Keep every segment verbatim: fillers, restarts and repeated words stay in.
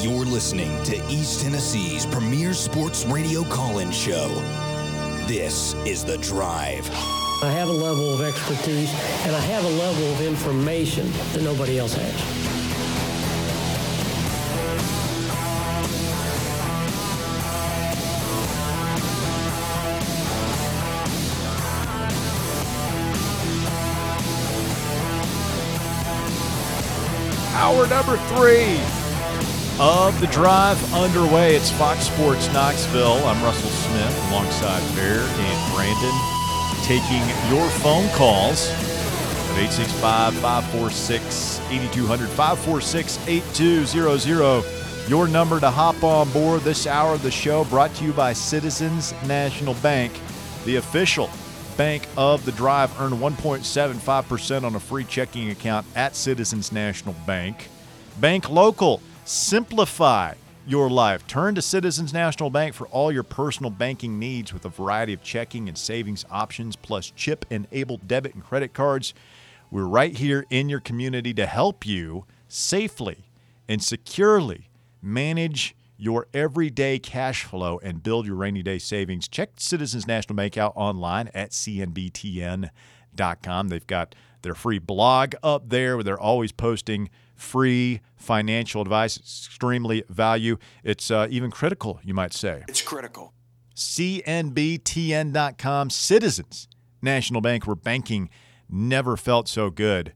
You're listening to East Tennessee's premier sports radio call-in show. This is The Drive. I have a level of expertise, and I have a level of information that nobody else has. Hour number three of The Drive underway. It's Fox Sports Knoxville. I'm Russell Smith alongside Bear and Brandon, taking your phone calls at eight six five, five four six, eight two zero zero, five four six, eight two zero zero. Your number to hop on board this hour of the show, brought to you by Citizens National Bank, the official bank of The Drive. Earn one point seven five percent on a free checking account at Citizens National Bank. Bank local. Simplify your life. Turn to Citizens National Bank for all your personal banking needs with a variety of checking and savings options, plus chip-enabled debit and credit cards. We're right here in your community to help you safely and securely manage your everyday cash flow and build your rainy day savings. Check Citizens National Bank out online at C N B T N dot com. They've got their free blog up there where they're always posting free financial advice. It's extremely value. It's uh, even critical, you might say. It's critical. C N B T N dot com. Citizens National Bank, where banking never felt so good.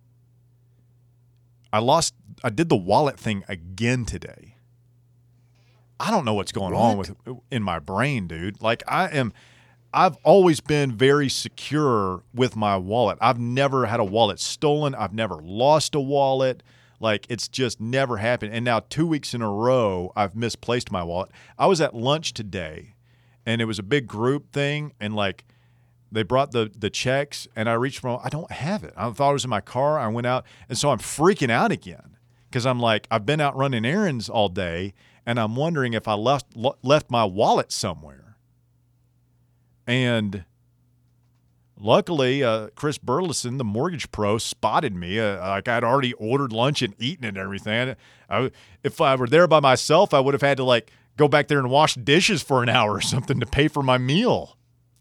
I lost, I did the wallet thing again today. I don't know what's going what? on with in my brain, dude. Like I am, I've always been very secure with my wallet. I've never had a wallet stolen. I've never lost a wallet. Like it's just never happened. And now two weeks in a row, I've misplaced my wallet. I was at lunch today, and it was a big group thing, and like they brought the the checks, and I reached for, I don't have it. I thought it was in my car. I went out, and so I'm freaking out again because I'm like, I've been out running errands all day, and I'm wondering if I left left my wallet somewhere. And luckily, uh, Chris Burleson, the mortgage pro, spotted me. Uh, like I'd already ordered lunch and eaten it and everything. I, if I were there by myself, I would have had to like go back there and wash dishes for an hour or something to pay for my meal.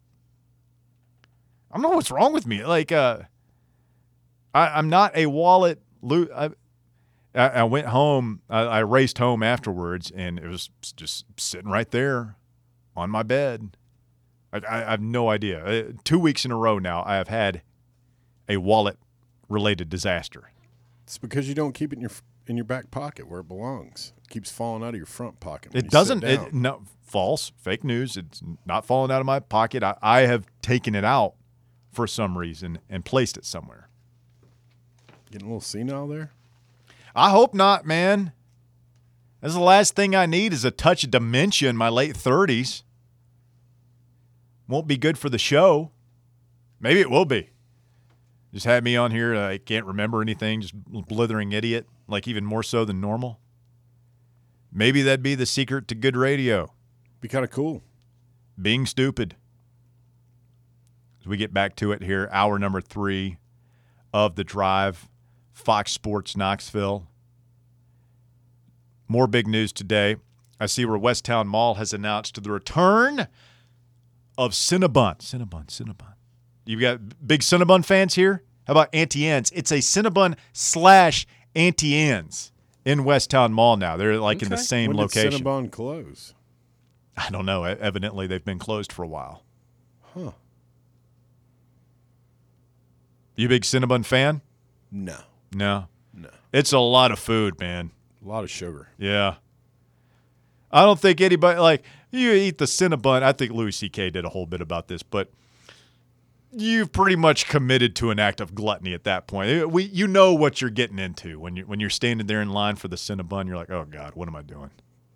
I don't know what's wrong with me. Like, uh, I, I'm not a wallet. Lo- I, I went home. I, I raced home afterwards, and it was just sitting right there on my bed. I, I have no idea. Uh, two weeks in a row now, I have had a wallet-related disaster. It's because you don't keep it in your in your back pocket where it belongs. It keeps falling out of your front pocket. It doesn't. It, no, false, fake news. It's not falling out of my pocket. I, I have taken it out for some reason and placed it somewhere. Getting a little senile there? I hope not, man. That's the last thing I need is a touch of dementia in my late thirties. Won't be good for the show. Maybe it will be. Just had me on here. I can't remember anything. Just blithering idiot, like even more so than normal. Maybe that'd be the secret to good radio. Be kind of cool. Being stupid. As we get back to it here, hour number three of The Drive, Fox Sports Knoxville. More big news today. I see where Westtown Mall has announced the return of Cinnabon. Cinnabon, Cinnabon. You got big Cinnabon fans here? How about Auntie Anne's? It's a Cinnabon slash Auntie Anne's in Westtown Mall now. They're like okay. in the same when location. Did Cinnabon close? I don't know. Evidently, they've been closed for a while. Huh. You a big Cinnabon fan? No. No? No. It's a lot of food, man. A lot of sugar. Yeah. I don't think anybody, like, you eat the Cinnabon. I think Louis C K did a whole bit about this, but you've pretty much committed to an act of gluttony at that point. We, you know what you're getting into when you're, when you're standing there in line for the Cinnabon. You're like, oh, God, what am I doing?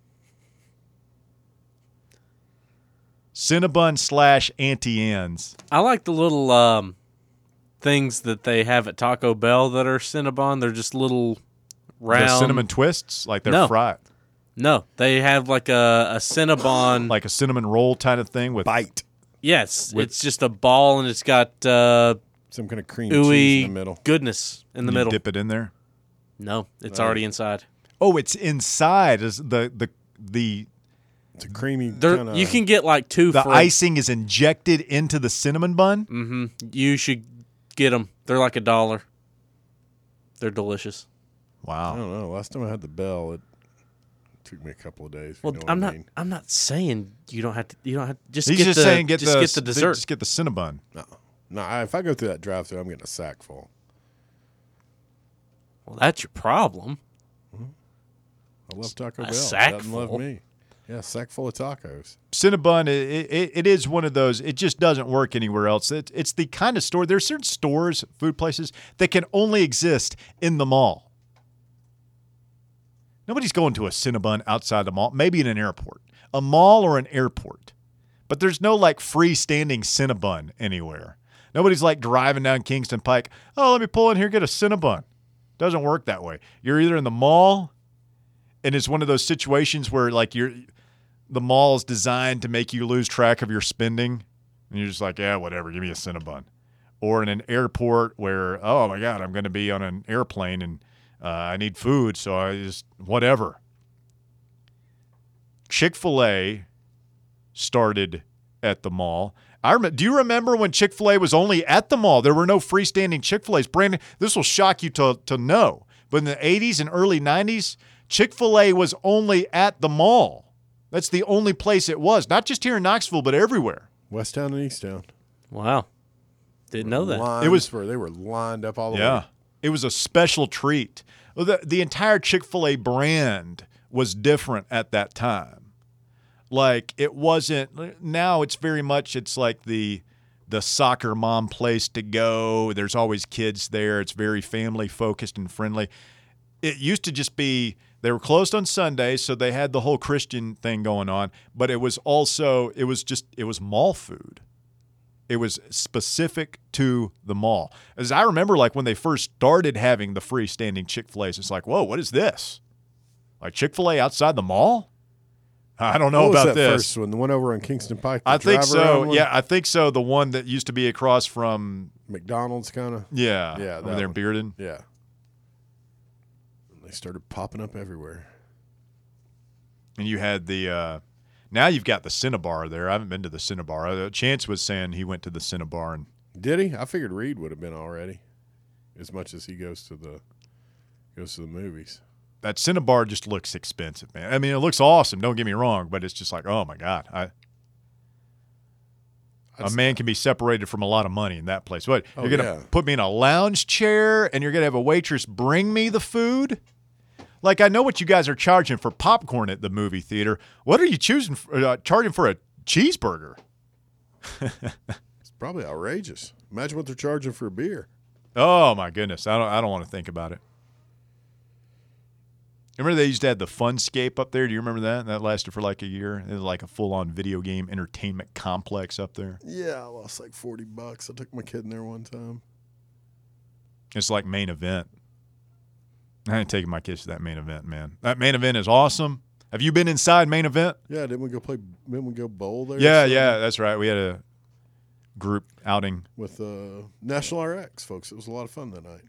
Cinnabon slash Auntie Anne's. I like the little um, things that they have at Taco Bell that are Cinnabon. They're just little round. The cinnamon twists? Like they're no. fried? No. They have like a, a Cinnabon. Like a cinnamon roll kind of thing with bite. Yes. With, it's just a ball, and it's got uh, some kind of cream ooey cheese in the middle. Goodness in the you middle. Dip it in there? No. It's no. already inside. Oh, it's inside. Is the the the It's a creamy There, kind of. you can get like two. the for, icing is injected into the cinnamon bun? Mm-hmm. You should get them. They're like a dollar. They're delicious. I Wow. don't know. Last time I had the Bell, it took me a couple of days. if Well, you know what I'm I not. mean. I'm not saying you don't have to. You don't have to just He's get just the. saying get just the get the dessert. Just get the cinnabon. No, no. I, if I go through that drive-through, I'm getting a sack full. Well, that's your problem. I love Taco A Bell. sack Doesn't love full? me. Yeah, a sack full of tacos. Cinnabon, it, it, it is one of those. It just doesn't work anywhere else. It, it's the kind of store. There's certain stores, food places that can only exist in the mall. Nobody's going to a Cinnabon outside the mall. Maybe in an airport, a mall or an airport, but there's no like freestanding Cinnabon anywhere. Nobody's like driving down Kingston Pike. Oh, let me pull in here, get a Cinnabon. Doesn't work that way. You're either in the mall, and it's one of those situations where like you're. The mall is designed to make you lose track of your spending, and you're just like, yeah, whatever, give me a Cinnabon. Or in an airport where, oh, my God, I'm going to be on an airplane, and uh, I need food, so I just, whatever. Chick-fil-A started at the mall. I rem- Do you remember when Chick-fil-A was only at the mall? There were no freestanding Chick-fil-A's. Brandon, this will shock you to, to know, but in the eighties and early nineties, Chick-fil-A was only at the mall. That's the only place it was, not just here in Knoxville, but everywhere. West Town and East Town. Wow, didn't know that. Lines It was- for, they were lined up all the Yeah. way. It was a special treat. Well, the, the entire Chick-fil-A brand was different at that time. Like, it wasn't – now it's very much – it's like the the soccer mom place to go. There's always kids there. It's very family-focused and friendly. It used to just be – they were closed on Sundays, so they had the whole Christian thing going on. But it was also – it was just – it was mall food. It was specific to the mall. As I remember, like when they first started having the freestanding Chick-fil-A's, it's like, whoa, what is this? Like Chick-fil-A outside the mall? I don't know What was about that this. first one? The one over on Kingston Pike? the I think drive-around so. one? Yeah, I think so. The one that used to be across from, McDonald's kind of. yeah, Yeah, over that there in one. Bearden. Yeah. They started popping up everywhere. And you had the, uh, now you've got the Cinnabar there. I haven't been to the Cinnabar. Uh, Chance was saying he went to the Cinnabar. And Did he? I figured Reed would have been already, as much as he goes to the goes to the movies. that Cinnabar just looks expensive, man. I mean, it looks awesome. Don't get me wrong, but it's just like, oh my God, I, a man can be separated from a lot of money in that place. What, Oh, you're gonna yeah. put me in a lounge chair and you're gonna have a waitress bring me the food? Like, I know what you guys are charging for popcorn at the movie theater. What are you choosing? For, uh, charging for a cheeseburger? It's probably outrageous. Imagine what they're charging for a beer. Oh my goodness, I don't. I don't want to think about it. Remember they used to have the Funscape up there? Do you remember that? That lasted for like a year. It was like a full-on video game entertainment complex up there. Yeah, I lost like forty bucks. I took my kid in there one time. It's like Main Event. I ain't taking my kids to that Main Event, man. That Main Event is awesome. Have you been inside Main Event? Yeah, didn't we go play? Didn't we go bowl there? or Yeah, something? yeah, that's right. We had a group outing. With uh, National R X, folks. It was a lot of fun that night.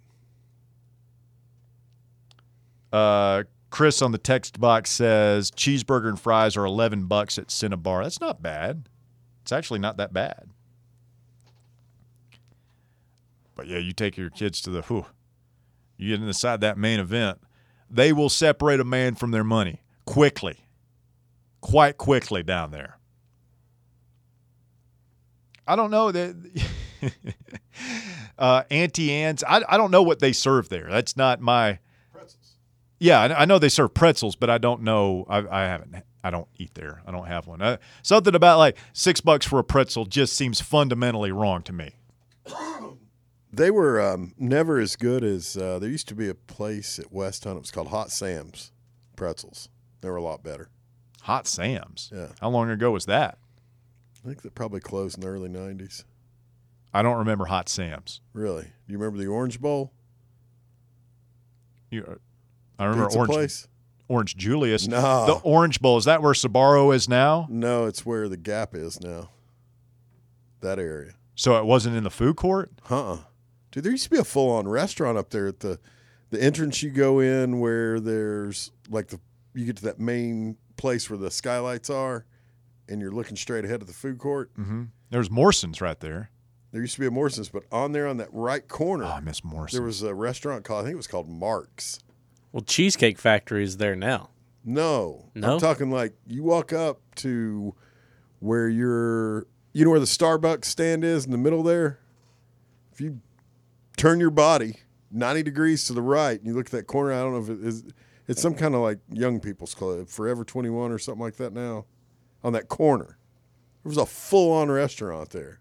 Uh, Chris on the text box says cheeseburger and fries are eleven bucks at Cinnabar. That's not bad. It's actually not that bad. But yeah, you take your kids to the whew, you get inside that Main Event, they will separate a man from their money quickly, quite quickly down there. I don't know that uh, Auntie Anne's. I I don't know what they serve there. That's not my. Yeah, I I know they serve pretzels, but I don't know. I, I haven't. I don't eat there. I don't have one. Uh, something about like six bucks for a pretzel just seems fundamentally wrong to me. They were um, never as good as uh, there used to be a place at West Hunt. It was called Hot Sam's Pretzels. They were a lot better. Hot Sam's. Yeah. How long ago was that? I think they probably closed in the early nineties. I don't remember Hot Sam's. Really? Do you remember the Orange Bowl? You, I remember Pizza Orange place? Orange Julius. No. The Orange Bowl. Is that where Sbarro is now? No, it's where the Gap is now. That area. So it wasn't in the food court? Uh-uh. Dude, there used to be a full-on restaurant up there at the the entrance you go in where there's like the you get to that main place where the skylights are, and you're looking straight ahead of the food court. Mm-hmm. There's Morrison's right there. There used to be a Morrison's, but on there on that right corner, Oh, I miss Morrison's. there was a restaurant called I think it was called Mark's. Well, Cheesecake Factory is there now. No, No? I'm talking like you walk up to where you're, you know where the Starbucks stand is in the middle there. If you turn your body ninety degrees to the right and you look at that corner, I don't know if it is. It's some kind of like young people's club, Forever twenty-one or something like that now. On that corner. There was a full-on restaurant there.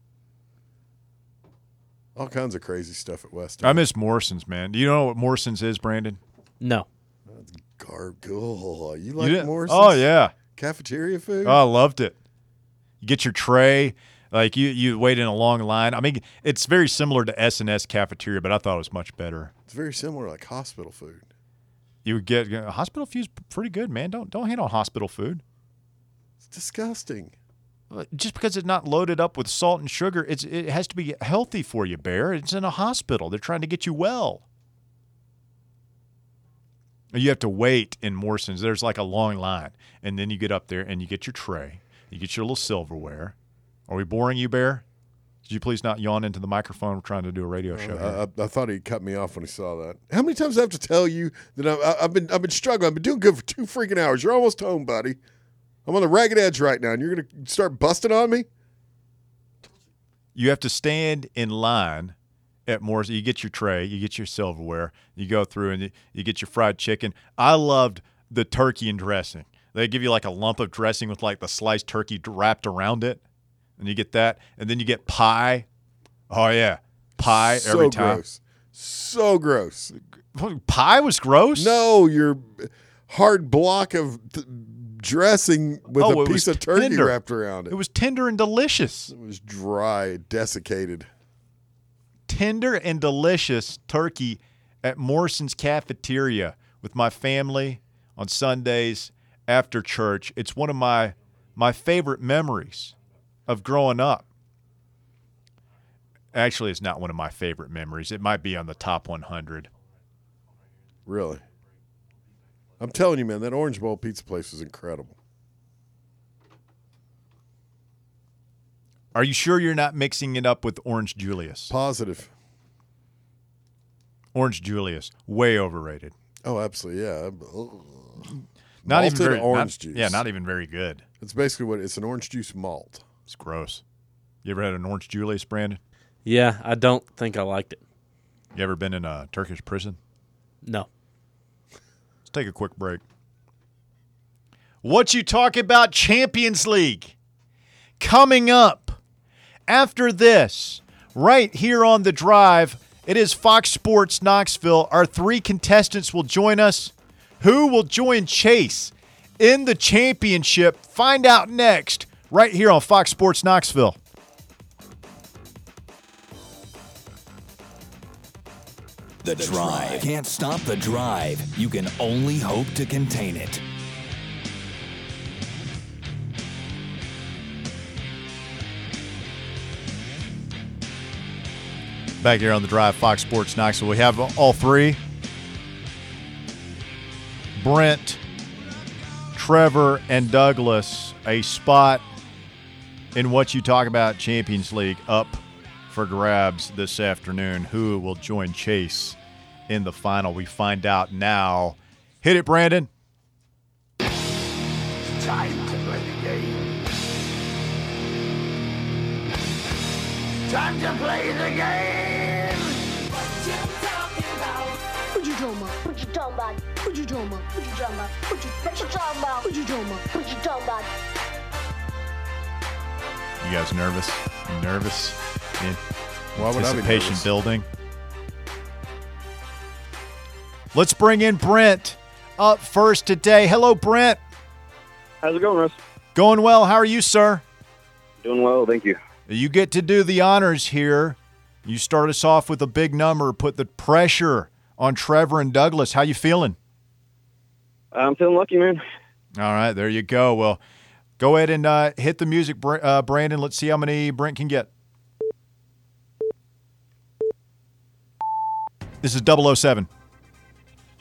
All kinds of crazy stuff at West End. I miss Morrison's, man. Do you know what Morrison's is, Brandon? No. Gargoyle. You You like didn't- Morrison's? Oh, yeah. Cafeteria food? Oh, I loved it. You get your tray. Like, you, you wait in a long line. I mean, it's very similar to S and S Cafeteria, but I thought it was much better. It's very similar, like hospital food. You would get uh, hospital food's pretty good, man. Don't don't hate on hospital food. It's disgusting. Just because it's not loaded up with salt and sugar, it's it has to be healthy for you, Bear. It's in a hospital. They're trying to get you well. You have to wait in Morrison's. There's like a long line, and then you get up there and you get your tray. You get your little silverware. Are we boring you, Bear? Could you please not yawn into the microphone? We're trying to do a radio show. here. I, I, I thought he cut me off when he saw that. How many times do I have to tell you that I, I, I've been I've been struggling? I've been doing good for two freaking hours. You're almost home, buddy. I'm on the ragged edge right now, and you're going to start busting on me? You have to stand in line at Morrison. You get your tray, you get your silverware, you go through, and you, you get your fried chicken. I loved the turkey and dressing. They give you like a lump of dressing with like the sliced turkey wrapped around it, and you get that. And then you get pie. Oh, yeah. Pie so every time. gross. So gross. Pie was gross? No, your hard block of th- dressing with Oh, a it piece was of turkey tender. wrapped around it. It was tender and delicious. It was dry, desiccated. Tender and delicious turkey at Morrison's Cafeteria with my family on Sundays after church. It's one of my my favorite memories of growing up. Actually, it's not one of my favorite memories. It might be on the top one hundred. Really. I'm telling you, man, that Orange Bowl pizza place was incredible. Are you sure you're not mixing it up with Orange Julius? Positive. Orange Julius, way overrated. Oh, absolutely, yeah. Not Malted even very orange not- juice. Yeah, not even very good. It's basically what it's an orange juice malt. It's gross. You ever had an Orange Julius, Brandon? Yeah, I don't think I liked it. You ever been in a Turkish prison? No. Let's take a quick break. What you talk about Champions League coming up after this, right here on The Drive. It is Fox Sports Knoxville. Our three contestants will join us. Who will join Chase in the championship? Find out next, right here on Fox Sports Knoxville. The Drive. Can't stop the drive. You can only hope to contain it. Back here on The Drive, Fox Sports Knoxville. We have all three. Brent, Trevor, and Douglas, a spot in What You Talk About Champions League up for grabs this afternoon. Who will join Chase in the final? We find out now. Hit it, Brandon. Time to play the game. Time to play the game. What you talking about? What you talking about? What you talking about? What you talking about? What you talking about? What you what you talking about? What you talking about? What you talking about? You guys nervous? You nervous? In Why would I be anticipation nervous? building. Let's bring in Brent up first today. Hello, Brent. How's it going, Russ? Going well. How are you, sir? Doing well, thank you. You get to do the honors here. You start us off with a big number, put the pressure on Trevor and Douglas. How you feeling? I'm feeling lucky, man. All right, there you go. Well, go ahead and uh, hit the music, Br- uh, Brandon. Let's see how many Brent can get. This is double oh seven.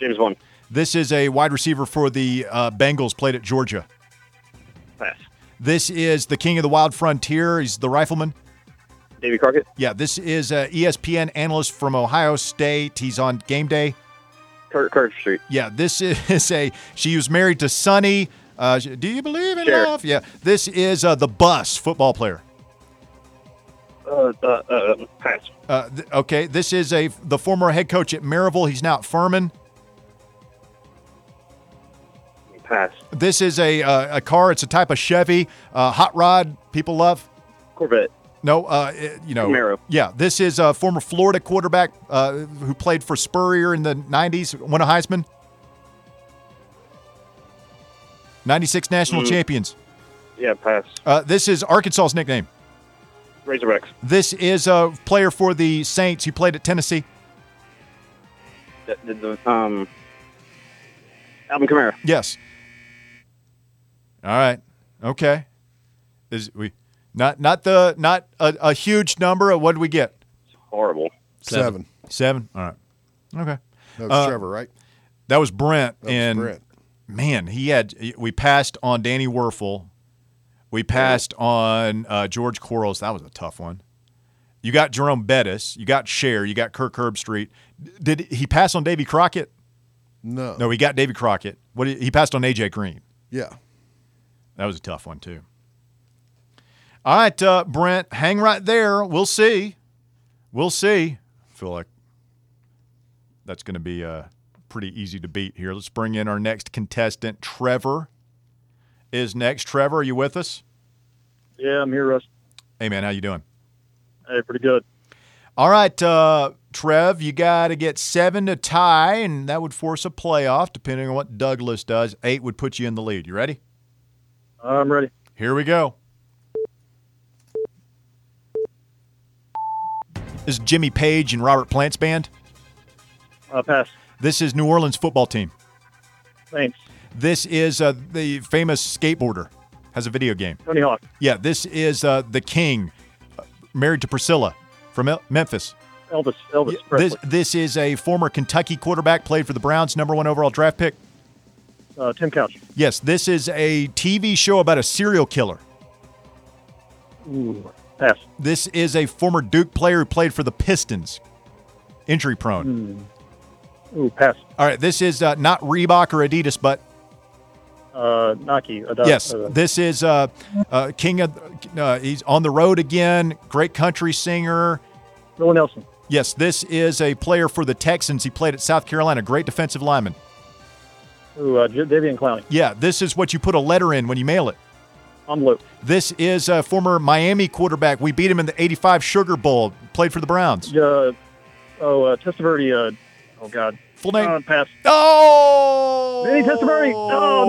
James Bond. This is a wide receiver for the uh, Bengals, played at Georgia. Pass. This is the king of the wild frontier. He's the rifleman. Davy Crockett. Yeah, this is a E S P N analyst from Ohio State. He's on Game Day. Kurt, Kurt Street. Yeah, this is a, she was married to Sonny. Uh, do you believe in Sure. love? Yeah, this is uh, the Bus football player. Uh, uh, uh, pass. Uh, th- okay, this is a the former head coach at Maryville. He's now at Furman. Pass. This is a uh, a car. It's a type of Chevy, uh, hot rod. People love. Corvette. No, uh, it- you know. Camaro. Yeah, this is a former Florida quarterback uh, who played for Spurrier in the nineties, won a Heisman. ninety-six national Mm. champions. Yeah, pass. Uh, this is Arkansas's nickname. Razorbacks. This is a player for the Saints. He played at Tennessee. The, the, the, um, Alvin Kamara. Yes. All right. Okay. Is we not not the not a, a huge number? What did we get? Horrible. Seven. Seven. All right. Okay. That was Uh, Trevor, right? That was Brent. That was and Brent. man, he had. We passed on Danny Werfel. We passed on uh, George Quarles. That was a tough one. You got Jerome Bettis. You got Cher. You got Kirk Herbstreit. Did he pass on Davy Crockett? No. No, he got Davy Crockett. What did, he passed on A J Green. Yeah. That was a tough one too. All right, uh, Brent, hang right there. We'll see. We'll see. I feel like that's going to be uh, pretty easy to beat here. Let's bring in our next contestant. Trevor is next. Trevor, are you with us? Yeah, I'm here, Russ. Hey, man, how you doing? Hey, pretty good. All right, uh, Trev, you got to get seven to tie, and that would force a playoff, depending on what Douglas does. Eight would put you in the lead. You ready? I'm ready. Here we go. This is Jimmy Page and Robert Plant's band. Uh, pass. This is New Orleans football team. Thanks. This is uh, the famous skateboarder. Has a video game. Tony Hawk. Yeah, this is uh, the King, uh, married to Priscilla from El- Memphis. Elvis. Elvis Yeah, Presley. this this is a former Kentucky quarterback, played for the Browns, number one overall draft pick. Uh, Tim Couch. Yes, this is a T V show about a serial killer. Ooh. Pass. This is a former Duke player who played for the Pistons. Injury prone. Ooh, pass. All right, this is uh, not Reebok or Adidas, but Uh, Nike. Uh, yes, uh, this is uh, uh, King of. Uh, he's on the road again. Great country singer. Willie Nelson. Yes, this is a player for the Texans. He played at South Carolina. Great defensive lineman. Ooh, uh, J- Davian Clowney. Yeah, this is what you put a letter in when you mail it. Envelope. This is a former Miami quarterback. We beat him in the eighty-five Sugar Bowl. Played for the Browns. Uh, oh, uh, Testaverde. Uh, oh, God. Full name? Uh, pass. Oh! Vinny Testaverde. Oh,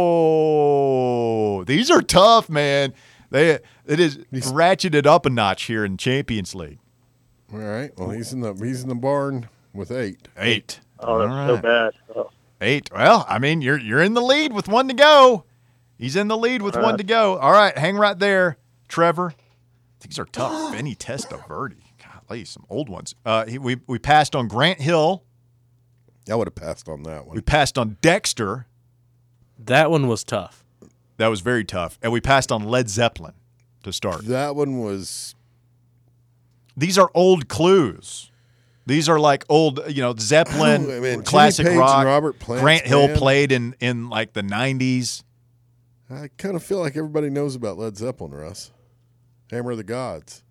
no. These are tough, man. They it is ratcheted up a notch here in Champions League. All right. Well, he's in the he's in the barn with eight. Eight. Oh, that's All so right. bad. Oh. Eight. Well, I mean, you're you're in the lead with one to go. He's in the lead with All one right. to go. All right, hang right there, Trevor. These are tough. Vinny Testaverde. Golly, some old ones. Uh, he, we we passed on Grant Hill. I would have passed on that We one. passed on Dexter. That one was tough. That was very tough. And we passed on Led Zeppelin to start. That one was These are old clues. These are like old, you know, Zeppelin, I mean, classic Jimmy Page rock. and Robert Plant's Grant Hill band. played in, in like the nineties. I kind of feel like everybody knows about Led Zeppelin, Russ. Hammer of the Gods.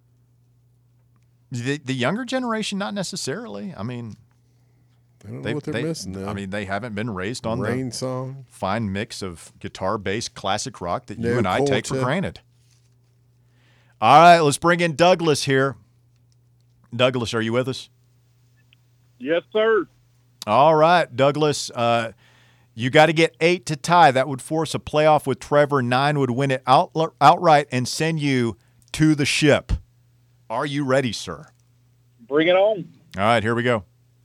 The, the younger generation, not necessarily. I mean, I don't know they, what they're they- missing now. I mean, they haven't been raised on Rain the Song. fine mix of guitar-based classic rock that you No and I take for quarter. granted. All right, let's bring in Douglas here. Douglas, are you with us? Yes, sir. All right, Douglas, uh, you got to get eight to tie. That would force a playoff with Trevor. Nine would win it out, outright and send you to the ship. Are you ready, sir? Bring it on. All right, here we go.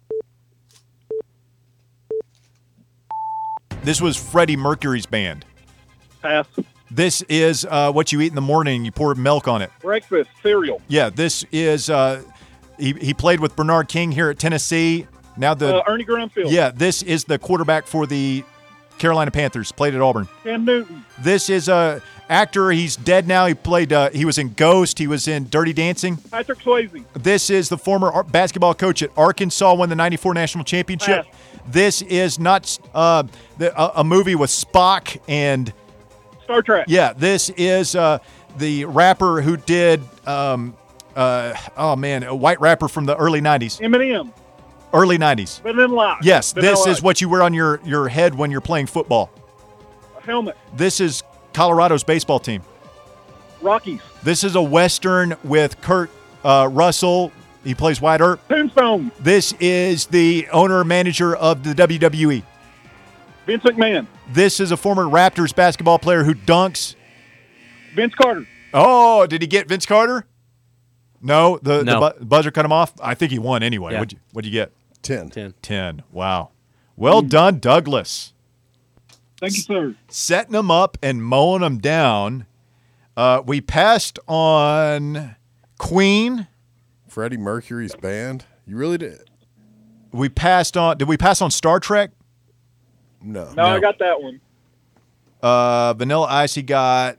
This was Freddie Mercury's band. Pass. This is uh, what you eat in the morning. You pour milk on it. Breakfast. Cereal. Yeah, this is uh, he, he played with Bernard King here at Tennessee. Now the Uh, Ernie Grunfeld. yeah, this is the quarterback for the Carolina Panthers. Played at Auburn. Cam Newton. This is a actor. He's dead now. He played. Uh, he was in Ghost. He was in Dirty Dancing. Patrick Swayze. This is the former ar- basketball coach at Arkansas. Won the ninety-four national championship. Pass. This is not uh, the, a, a movie with Spock and Star Trek. yeah. This is uh, the rapper who did. Um, uh, oh man, a white rapper from the early nineties. Eminem. Early nineties. Vanilla Ice. Yes, Vanilla this is Ice. what you wear on your, your head when you're playing football. A helmet. This is Colorado's baseball team. Rockies. This is a Western with Kurt uh, Russell. He plays Wyatt Earp. Tombstone. This is the owner-manager of the W W E. Vince McMahon. This is a former Raptors basketball player who dunks. Vince Carter. Oh, did he get Vince Carter? No, the, No. the bu- buzzer cut him off. I think he won anyway. Yeah. What'd you, what'd you get? Ten. Ten. ten. Wow. Well done, Douglas. Thank you, sir. Setting them up and mowing them down. Uh, we passed on Queen. Freddie Mercury's band. You really did? We passed on. Did we pass on Star Trek? No. No, I got that one. Uh, Vanilla Ice. He got.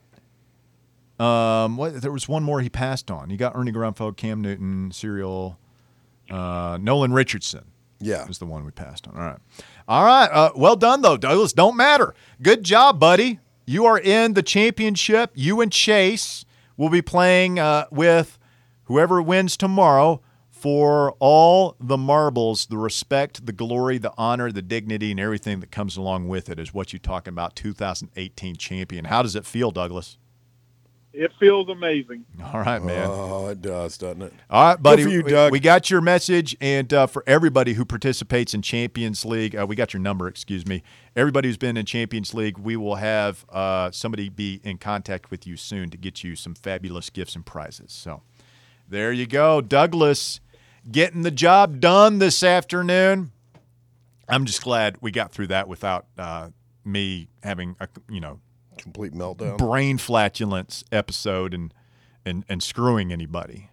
Um, what? There was one more he passed on. He got Ernie Grunfeld, Cam Newton, Serial, uh, Nolan Richardson. Yeah. Was the one we passed on. All right. All right. Uh, well done, though, Douglas. Don't matter. Good job, buddy. You are in the championship. You and Chase will be playing uh, with whoever wins tomorrow for all the marbles, the respect, the glory, the honor, the dignity, and everything that comes along with it is what you're talking about, two thousand eighteen champion. How does it feel, Douglas? It feels amazing. All right, man. Oh, it does, doesn't it? All right, buddy. Good for you, We- Doug. We got your message, and uh, for everybody who participates in Champions League, uh, we got your number, excuse me. Everybody who's been in Champions League, we will have uh, somebody be in contact with you soon to get you some fabulous gifts and prizes. So there you go. Douglas getting the job done this afternoon. I'm just glad we got through that without uh, me having a, you know, Complete meltdown. brain flatulence episode and and and screwing anybody.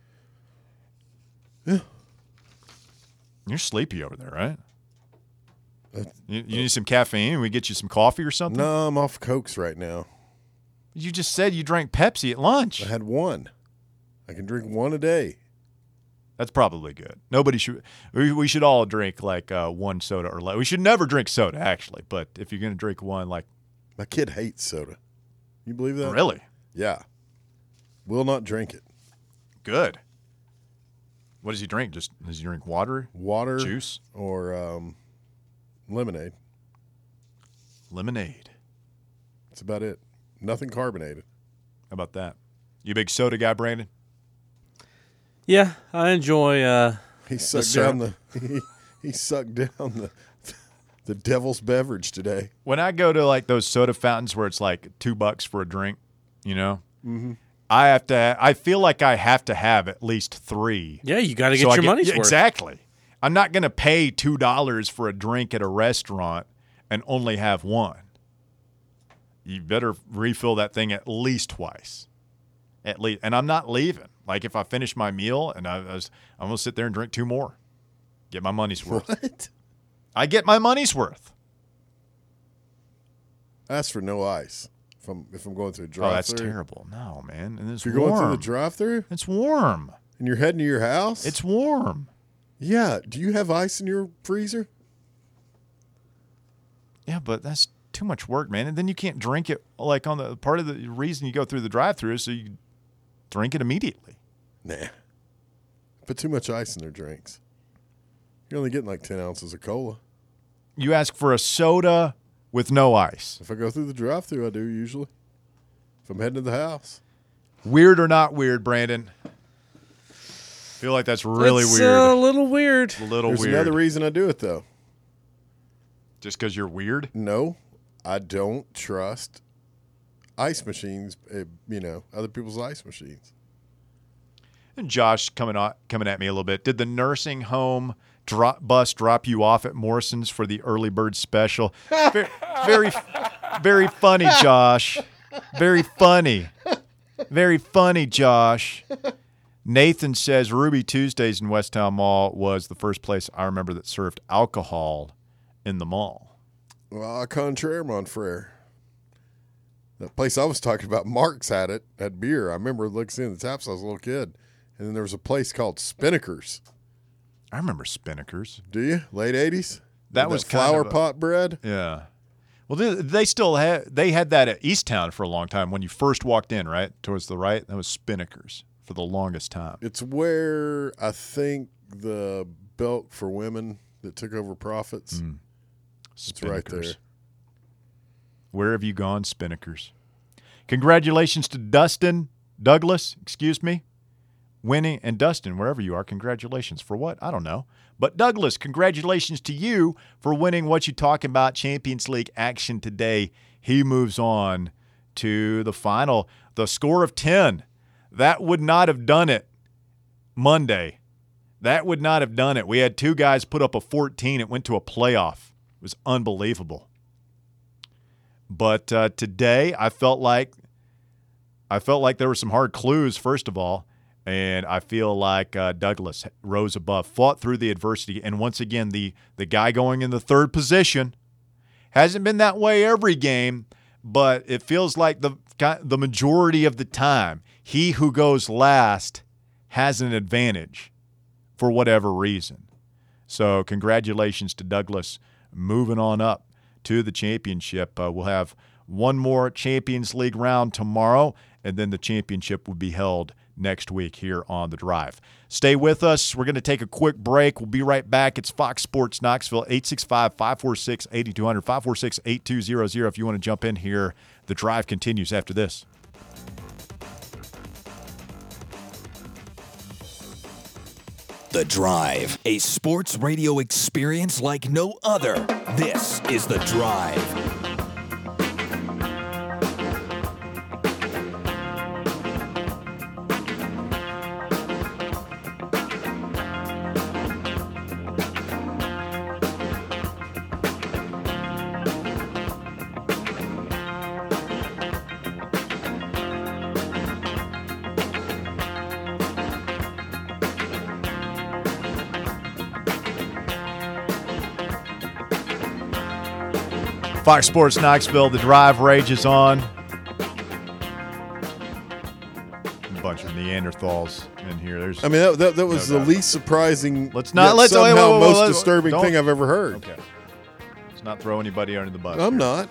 Yeah. You're sleepy over there, right? Uh, You, you need some caffeine? We get you some coffee or something? No, I'm off Cokes right now. You just said you drank Pepsi at lunch. I had one. I can drink one a day. That's probably good. Nobody should. We, we should all drink like uh, one soda or less. We should never drink soda, actually. But if you're going to drink one, like My kid hates soda. You believe that? really Yeah. Will not drink it. good. What does he drink? Just does he drink water, Water, juice, or um, lemonade. lemonade? That's about it. Nothing carbonated. How about that? You a big soda guy, Brandon? Yeah, I enjoy. Uh, He sucked syrup. down the he, he sucked down the the devil's beverage today. When I go to like those soda fountains where it's like two bucks for a drink, you know, mm-hmm. I have to. I feel like I have to have at least three. yeah, you got to get So I your money's yeah, worth. Exactly. I'm not going to pay two dollars for a drink at a restaurant and only have one. You better refill that thing at least twice, at least. And I'm not leaving. Like if I finish my meal and I was, I'm going to sit there and drink two more, get my money's worth. What? I get my money's worth. Ask for no ice. If I'm if I'm going through a Oh, drive-through. that's terrible. No, man. And it's If you're warm. going through the drive-through It's warm. and you're heading to your house. It's warm. yeah. Do you have ice in your freezer? Yeah, but that's too much work, man. And then you can't drink it. Like on the part of the reason you go through the drive-through is so you drink it immediately. Nah. Put too much ice in their drinks. You're only getting like ten ounces of cola. You ask for a soda with no ice. If I go through the drive-through, I do usually. If I'm heading to the house. Weird or not weird, Brandon? Feel like that's really it's, weird. uh, a little weird. a little There's weird. another reason I do it though. Just because you're weird? No, I don't trust ice machines. uh, You know, other people's ice machines. And Josh coming on, coming at me a little bit. Did the nursing home drop bus drop you off at Morrison's for the early bird special? very, very, very funny, Josh. Very funny. Very funny, Josh. Nathan says Ruby Tuesdays in Westtown Mall was the first place I remember that served alcohol in the mall. Well, contraire, mon frere. That place I was talking about, Mark's had it, had beer. I remember looking in the taps. I was a little kid. And then there was a place called Spinnaker's. I remember Spinnaker's. Do you? Late eighties? That With was that flour kind of a- pot bread? Yeah. Well, they, they still had they had that at Easttown for a long time when you first walked in, right? Towards the right. That was Spinnaker's for the longest time. It's where I think the Belk for women that took over profits. Mm. It's right there. Spinnaker's. Where have you gone, Spinnaker's? Congratulations to Dustin Douglas, excuse me, winning, and Dustin, wherever you are, congratulations for what? I don't know. But Douglas, congratulations to you for winning What You Talking About Champions League action today. He moves on to the final. The score of ten. That would not have done it Monday. That would not have done it. We had two guys put up a fourteen. It went to a playoff. It was unbelievable. But uh, today, I felt like I felt like there were some hard clues, first of all, and I feel like uh, Douglas rose above, fought through the adversity, and once again, the the guy going in the third position hasn't been that way every game, but it feels like the the majority of the time, he who goes last has an advantage for whatever reason. So congratulations to Douglas moving on up to the championship. Uh, we'll have one more Champions League round tomorrow, and then the championship will be held next week here on The Drive. Stay with us. We're going to take a quick break. We'll be right back. It's Fox Sports Knoxville, eight six five, five four six, eight two zero zero, five four six, eight two zero zero if you want to jump in here. The Drive continues after this. The Drive, a sports radio experience like no other. This is The Drive. Fox Sports Knoxville, The Drive rages on. A bunch of Neanderthals in here. There's I mean, that, that, that was no the doubt. least surprising, Let's not- yet let's- wait, somehow wait, wait, wait, most wait, disturbing don't- thing I've ever heard. Okay. Let's not throw anybody under the bus. I'm here. not.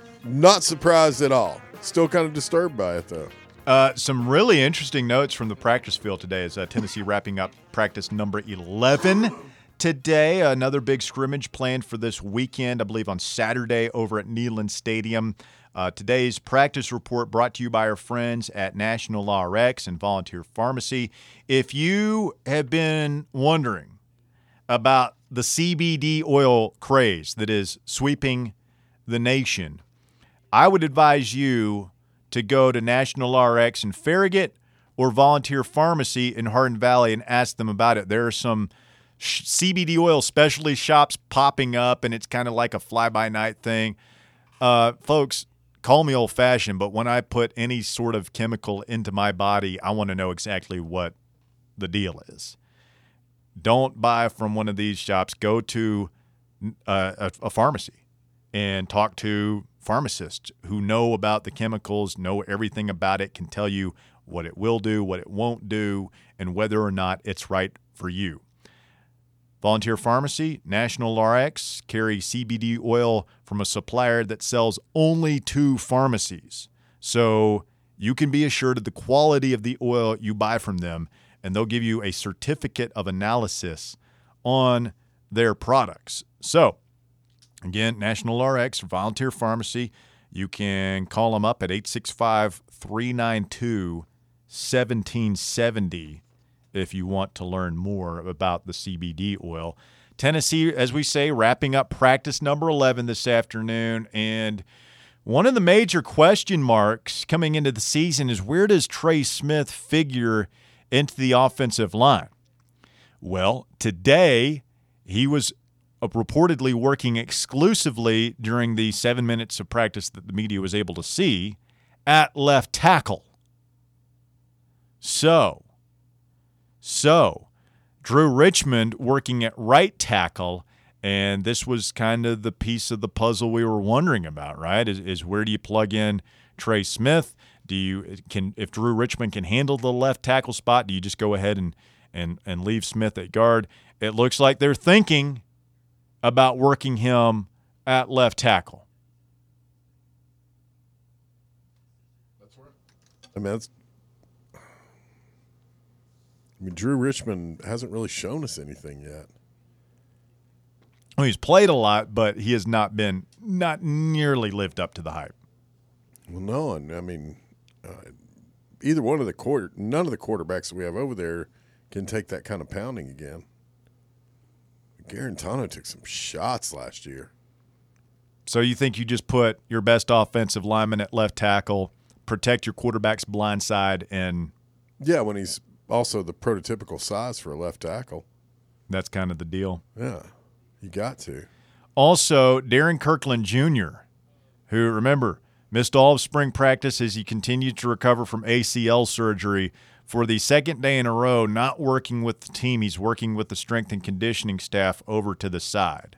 Not surprised at all. Still kind of disturbed by it, though. Uh, some really interesting notes from the practice field today as uh, Tennessee wrapping up practice number eleven today. Another big scrimmage planned for this weekend, I believe on Saturday over at Neyland Stadium. Uh, today's practice report brought to you by our friends at National R X and Volunteer Pharmacy. If you have been wondering about the C B D oil craze that is sweeping the nation, I would advise you to go to National R X in Farragut or Volunteer Pharmacy in Hardin Valley and ask them about it. There are some sh- C B D oil specialty shops popping up, and it's kind of like a fly-by-night thing. Uh, folks, call me old-fashioned, but when I put any sort of chemical into my body, I want to know exactly what the deal is. Don't buy from one of these shops. Go to uh, a, a pharmacy and talk to pharmacists who know about the chemicals, know everything about it, can tell you what it will do, what it won't do, and whether or not it's right for you. Volunteer Pharmacy, National R X, carry C B D oil from a supplier that sells only to pharmacies. So you can be assured of the quality of the oil you buy from them, and they'll give you a certificate of analysis on their products. So, again, National R X, Volunteer Pharmacy, you can call them up at eight six five, three nine two, one seven seven zero if you want to learn more about the C B D oil. Tennessee, as we say, wrapping up practice number eleven this afternoon, and one of the major question marks coming into the season is where does Trey Smith figure into the offensive line? Well, today he was reportedly working exclusively during the seven minutes of practice that the media was able to see at left tackle. So, So, Drew Richmond working at right tackle, and this was kind of the piece of the puzzle we were wondering about, right? Is, is where do you plug in Trey Smith? Do you can if Drew Richmond can handle the left tackle spot, do you just go ahead and and and leave Smith at guard? It looks like they're thinking about working him at left tackle. That's right. I mean, that's, I mean, Drew Richmond hasn't really shown us anything yet. Well, he's played a lot, but he has not been not nearly lived up to the hype. Well, no, and I mean, uh, either one of the quarter, none of the quarterbacks that we have over there can take that kind of pounding again. Garantano took some shots last year. So you think you just put your best offensive lineman at left tackle, protect your quarterback's blind side, and yeah, when he's also the prototypical size for a left tackle. That's kind of the deal. Yeah, you got to. Also, Darren Kirkland Junior, who, remember, missed all of spring practice as he continued to recover from A C L surgery. For the second day in a row, not working with the team, he's working with the strength and conditioning staff over to the side.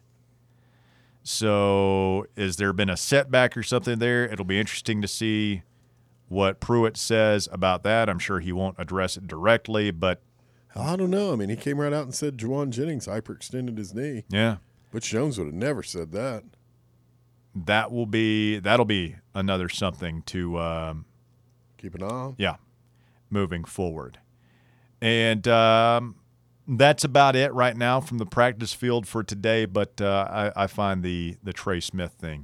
So has there been a setback or something there? It'll be interesting to see what Pruitt says about that. I'm sure he won't address it directly, but I don't know. I mean, he came right out and said Juwan Jennings hyperextended his knee. Yeah. Butch Jones would have never said that. That will be that'll be another something to um, keep an eye on. Yeah, moving forward. And um, that's about it right now from the practice field for today, but uh, I, I find the, the Trey Smith thing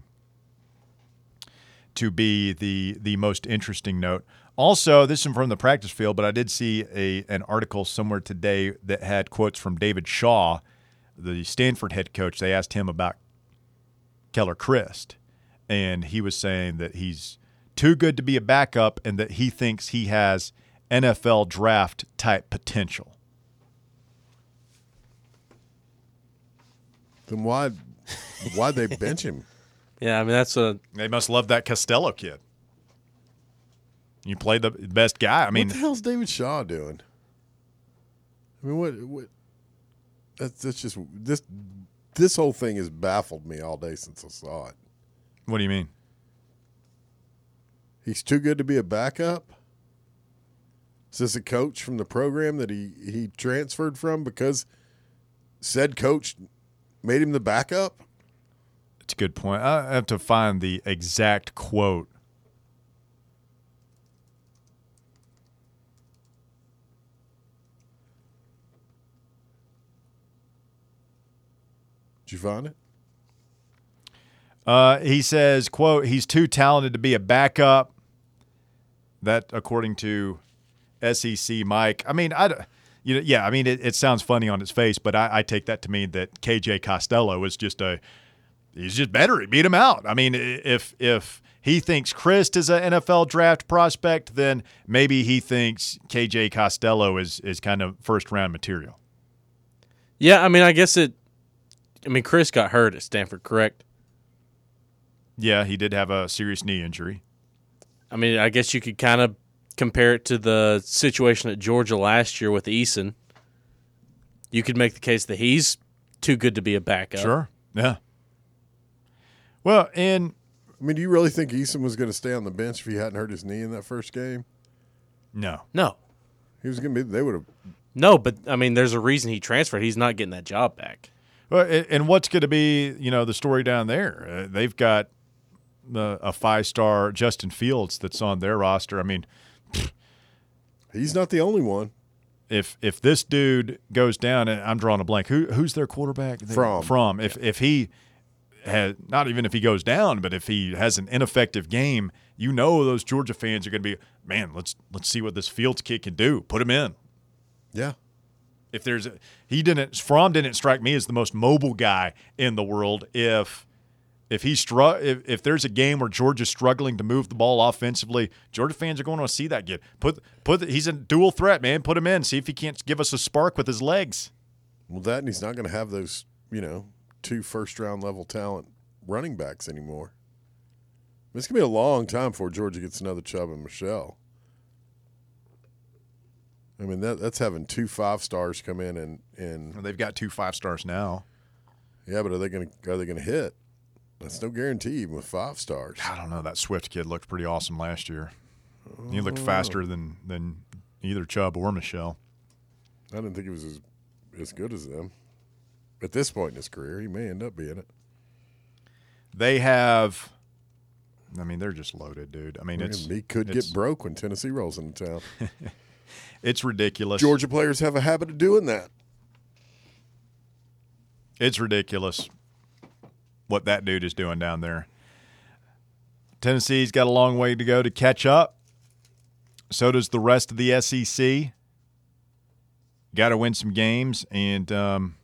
to be the the most interesting note. Also, this is from the practice field, but I did see a an article somewhere today that had quotes from David Shaw, the Stanford head coach. They asked him about Keller Christ, and he was saying that he's too good to be a backup and that he thinks he has N F L draft type potential. Then why why'd they bench him? Yeah, I mean, that's a – They must love that Costello kid. You played the best guy. I mean, what the hell's David Shaw doing? I mean, what? what that's, that's just this. This whole thing has baffled me all day since I saw it. What do you mean? He's too good to be a backup? Is this a coach from the program that he, he transferred from because said coach made him the backup? It's a good point. I have to find the exact quote. Did you find it? Uh, he says, quote, he's too talented to be a backup. That, according to S E C Mike. I mean, I, you know, yeah, I mean, it, it sounds funny on its face, but I, I take that to mean that K J Costello is just a – he's just better. He beat him out. I mean, if if he thinks Christ is an N F L draft prospect, then maybe he thinks K J Costello is, is kind of first-round material. Yeah, I mean, I guess it – I mean, Chris got hurt at Stanford, correct? Yeah, he did have a serious knee injury. I mean, I guess you could kind of compare it to the situation at Georgia last year with Eason. You could make the case that he's too good to be a backup. Sure, yeah. Well, and I mean, do you really think Eason was going to stay on the bench if he hadn't hurt his knee in that first game? No. No. He was going to be – they would have – No, but, I mean, there's a reason he transferred. He's not getting that job back. Well, and what's going to be, you know, the story down there? Uh, they've got uh, a five-star Justin Fields that's on their roster. I mean, pfft, he's not the only one. If if this dude goes down, and I'm drawing a blank, who who's their quarterback? From from if if he has not even if he goes down, but if he has an ineffective game, you know those Georgia fans are going to be, man, let's let's see what this Fields kid can do. Put him in. Yeah. If there's a, he didn't Fromm didn't strike me as the most mobile guy in the world. If if he stru- if, if there's a game where Georgia's struggling to move the ball offensively, Georgia fans are going to see that kid. Put put the, he's a dual threat, man. Put him in. See if he can't give us a spark with his legs. Well, that and he's not going to have those, you know, two first round level talent running backs anymore. It's going to be a long time before Georgia gets another Chubb and Michelle. I mean, that that's having two five stars come in and and Well, they've got two five stars now. yeah, but are they going to are they going to hit? That's no guarantee even with five stars. I don't know. That Swift kid looked pretty awesome last year. He looked faster than than either Chubb or Michelle. I didn't think he was as as good as them. At this point in his career, he may end up being it. They have. I mean, they're just loaded, dude. I mean, Man, it's he could it's, get broke when Tennessee rolls into town. It's ridiculous. Georgia players have a habit of doing that. It's ridiculous what that dude is doing down there. Tennessee's got a long way to go to catch up. So does the rest of the S E C. Got to win some games, and um,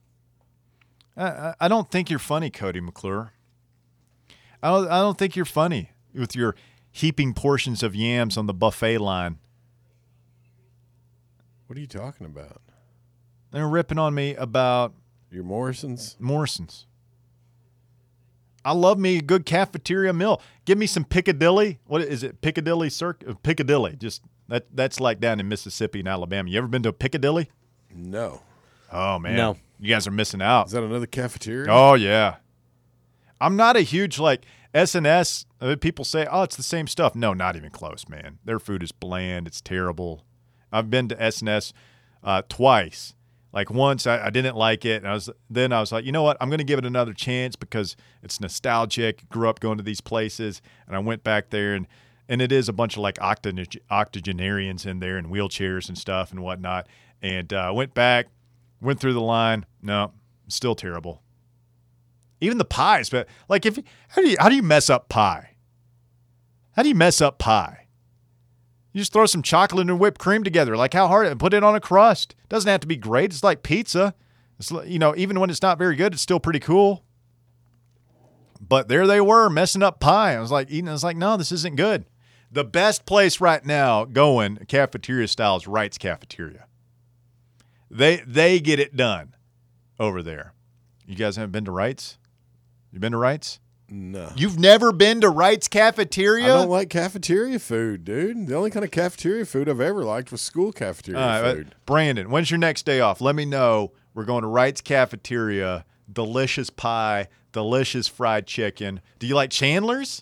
I, I don't think you're funny, Cody McClure. I don't, I don't think you're funny with your heaping portions of yams on the buffet line. What are you talking about? They're ripping on me about Your Morrisons? Morrison's. I love me a good cafeteria meal. Give me some Piccadilly. What is it? Piccadilly Circuit? Piccadilly. Just that. That's like down in Mississippi and Alabama. You ever been to a Piccadilly? No. Oh man, No. You guys are missing out. Is that another cafeteria? Oh yeah. I'm not a huge like S and S. Uh, people say, "Oh, it's the same stuff." No, not even close, man. Their food is bland. It's terrible. I've been to S and S uh, twice. Like once I, I didn't like it, and I was then I was like, you know what? I'm going to give it another chance because it's nostalgic. Grew up going to these places, and I went back there, and and it is a bunch of like octogen- octogenarians in there and wheelchairs and stuff and whatnot. And I uh, went back, went through the line. No, still terrible. Even the pies, but like if how do you how do you mess up pie? How do you mess up pie? You just throw some chocolate and whipped cream together. Like how hard? And put it on a crust. Doesn't have to be great. It's like pizza. It's you know even when it's not very good, it's still pretty cool. But there they were messing up pie. I was like eating. I was like, no, this isn't good. The best place right now going cafeteria style is Wright's Cafeteria. They they get it done over there. You guys haven't been to Wright's? You been to Wright's? No. You've never been to Wright's Cafeteria? I don't like cafeteria food, dude. The only kind of cafeteria food I've ever liked was school cafeteria All right, food. Brandon, when's your next day off? Let me know. We're going to Wright's Cafeteria. Delicious pie, delicious fried chicken. Do you like Chandler's?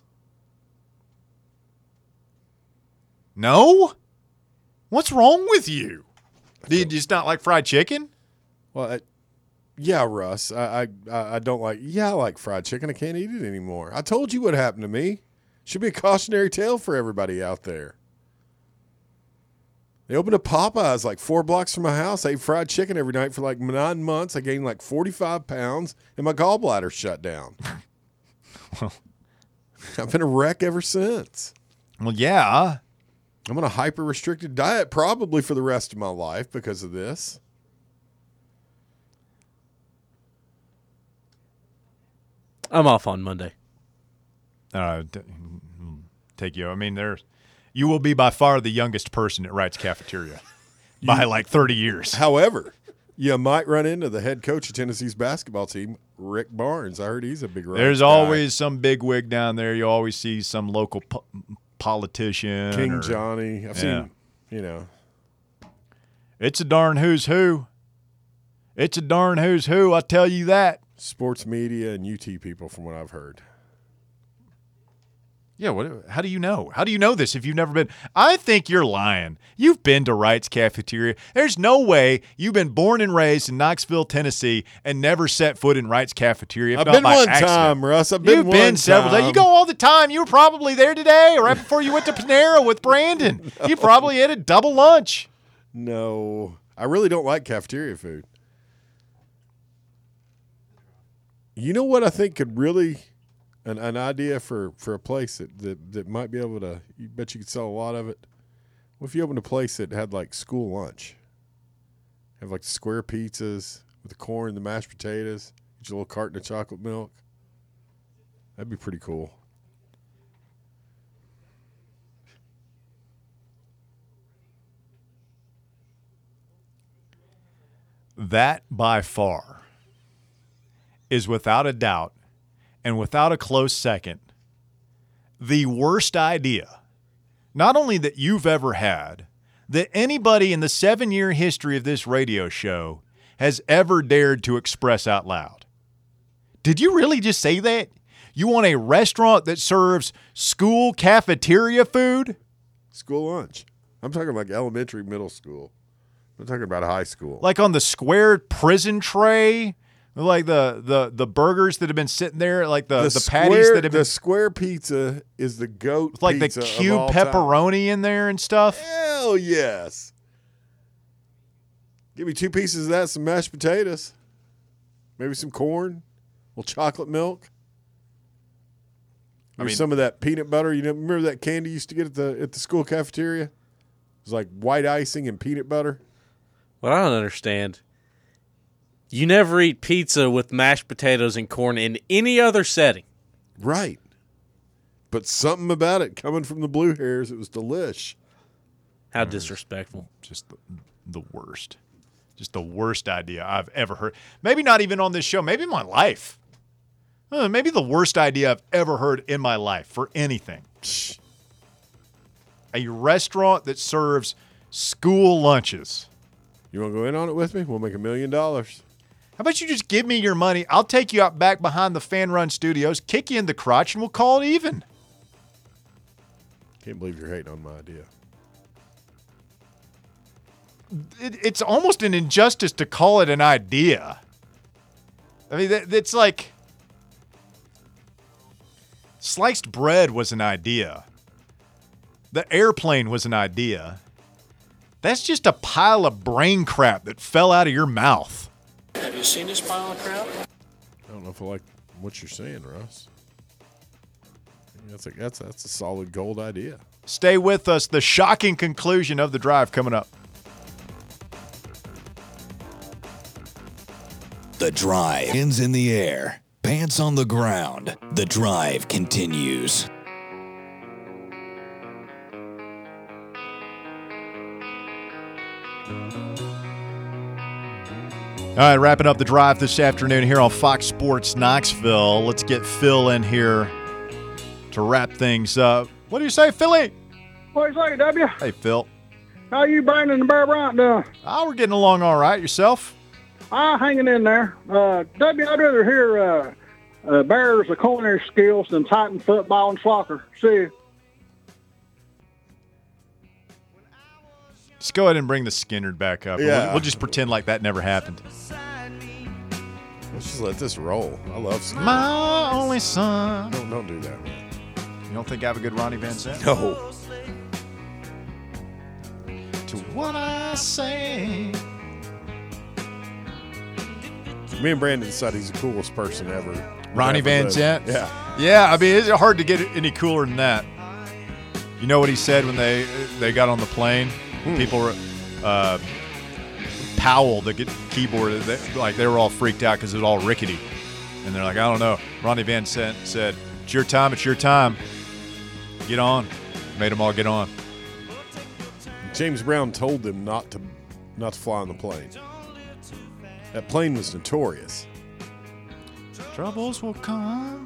No? What's wrong with you? Do you just not like fried chicken? Well, I, yeah, Russ. I, I I don't like. Yeah, I like fried chicken. I can't eat it anymore. I told you what happened to me. Should be a cautionary tale for everybody out there. They opened a Popeyes like four blocks from my house. I ate fried chicken every night for like nine months. I gained like forty-five pounds, and my gallbladder shut down. Well, I've been a wreck ever since. Well, yeah. I'm on a hyper-restricted diet probably for the rest of my life because of this. I'm off on Monday. Uh, t- take you. I mean, there's you will be by far the youngest person at Wright's Cafeteria by like thirty years. However, you might run into the head coach of Tennessee's basketball team, Rick Barnes. I heard he's a big Wright There's guy. always some big wig down there. You always see some local po- politician. King or- Johnny. I've Yeah. seen, you know. It's a darn who's who. It's a darn who's who, I tell you that. Sports media and U T people, from what I've heard. Yeah, what, how do you know? How do you know this if you've never been? I think you're lying. You've been to Wright's Cafeteria. There's no way you've been born and raised in Knoxville, Tennessee, and never set foot in Wright's Cafeteria. If I've not been by one accident. time, Russ. I've been You've one been several time. times. You go all the time. You were probably there today or right before you went to Panera with Brandon. No. You probably ate a double lunch. No. I really don't like cafeteria food. You know what I think could really an, an idea for, for a place that, that, that might be able to you bet you could sell a lot of it? What if you opened a place that had like school lunch? Have like square pizzas with the corn, the mashed potatoes, get your little carton of chocolate milk. That'd be pretty cool. That by far is without a doubt and without a close second the worst idea, not only that you've ever had, that anybody in the seven-year history of this radio show has ever dared to express out loud. Did you really just say that? You want a restaurant that serves school cafeteria food? School lunch. I'm talking like elementary, middle school. I'm talking about high school. Like on the square prison tray? Like the the the burgers that have been sitting there, like the, the, the square, patties that have been. The square pizza is the goat with like pizza the cube of all pepperoni time. in there and stuff. Hell yes. Give me two pieces of that, some mashed potatoes, maybe some corn, a little chocolate milk. Maybe I mean, some of that peanut butter. You know, remember that candy you used to get at the at the school cafeteria? It was like white icing and peanut butter. What I don't understand. You never eat pizza with mashed potatoes and corn in any other setting. Right. But something about it coming from the Blue Hairs, it was delish. How disrespectful. Just the, the worst. Just the worst idea I've ever heard. Maybe not even on this show. Maybe in my life. Uh, maybe the worst idea I've ever heard in my life for anything. A restaurant that serves school lunches. You want to go in on it with me? We'll make a million dollars. How about you just give me your money? I'll take you out back behind the Fan Run Studios, kick you in the crotch, and we'll call it even. Can't believe you're hating on my idea. It, it's almost an injustice to call it an idea. I mean, that, it's like sliced bread was an idea. The airplane was an idea. That's just a pile of brain crap that fell out of your mouth. Have you seen this pile of crap? I don't know if I like what you're saying, Russ. That's a, that's, that's a solid gold idea. Stay with us. The shocking conclusion of the drive coming up. The Drive. Hands in the air, pants on the ground. The Drive continues. All right, wrapping up the drive this afternoon here on Fox Sports Knoxville. Let's get Phil in here to wrap things up. What do you say, Philly? What do you say, W? Hey, Phil. How you, Brandon and Bear Bryant, doing? Oh, we're getting along all right. Yourself? Ah, hanging in there. Uh, W, I'd rather hear uh, uh, Bears' culinary skills than Titan football and soccer. See you. Just go ahead and bring the Skinnerd back up. Yeah. We'll, we'll just pretend like that never happened. Let's just let this roll. I love Skinnerd. My only son. Don't, don't do that, man. You don't think I have a good Ronnie Van Zant? No. To what I say. Me and Brandon decided he's the coolest person ever. Ronnie Van Zant? Yeah. Yeah, I mean, it's hard to get any cooler than that. You know what he said when they they got on the plane? Hmm. People were, uh, Powell, the keyboard, they, like they were all freaked out because it was all rickety. And they're like, I don't know. Ronnie Van Zant said, it's your time, it's your time. Get on. Made them all get on. James Brown told them not to not to fly on the plane. That plane was notorious. Troubles will come.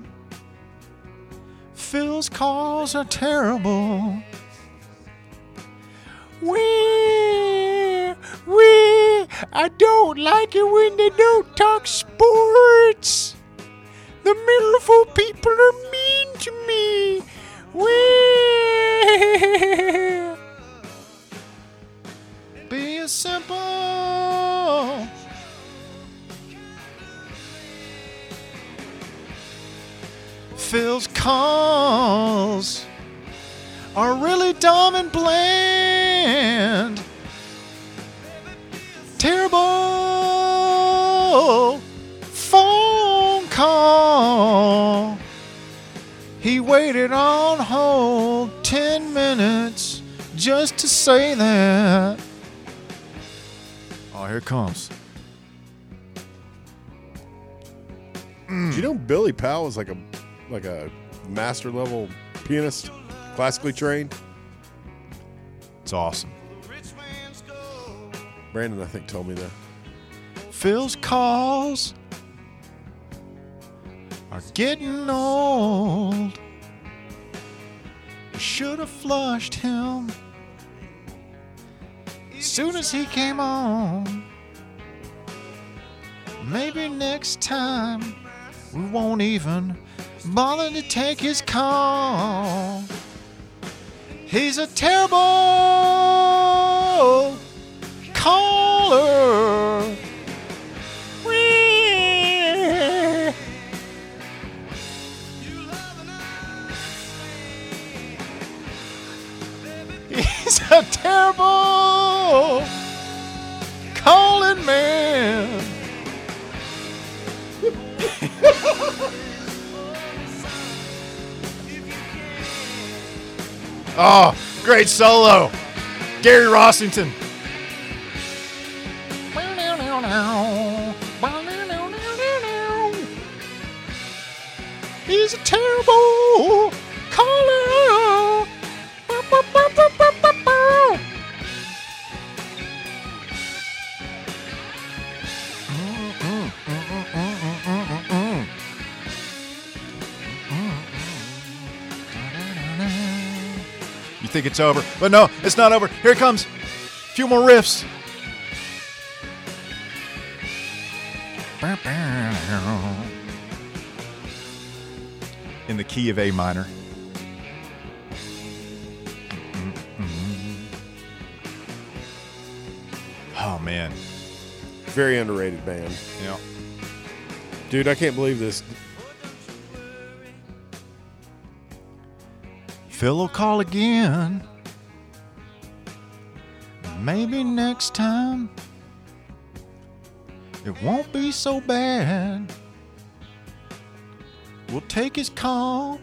Phil's calls are terrible. We, we, I don't like it when they don't talk sports. The Millerville people are mean to me. We, be a simple. Phil's calls are really dumb and bland. Terrible phone call. He waited on hold ten minutes just to say that. Oh, here it comes. Mm. Do you know Billy Powell is like a like a master level pianist, classically trained? It's awesome. Brandon, I think, told me that. Phil's calls are getting old. Should have flushed him soon as he came on. Maybe next time we won't even bother to take his call. He's a terrible caller. He's a terrible calling man. Oh, great solo. Gary Rossington. He's a terrible caller. You think it's over, but no, it's not over. Here it comes. A few more riffs. In the key of A minor. Oh, man. Very underrated band. Yeah. Dude, I can't believe this. Phil will call again. Maybe next time it won't be so bad. We'll take his call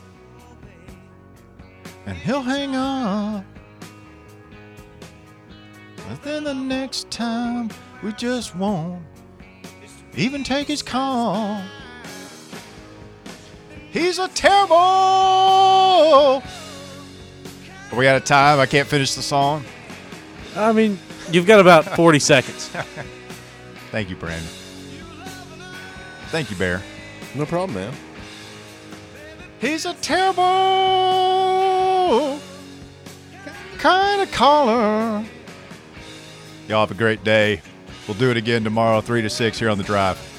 and he'll hang up. But then the next time we just won't even take his call. He's a terrible. Are we out of time? I can't finish the song. I mean, you've got about forty seconds. Thank you, Brandon. Thank you, Bear. No problem, man. He's a terrible kind of caller. Y'all have a great day. We'll do it again tomorrow, three to six here on The Drive.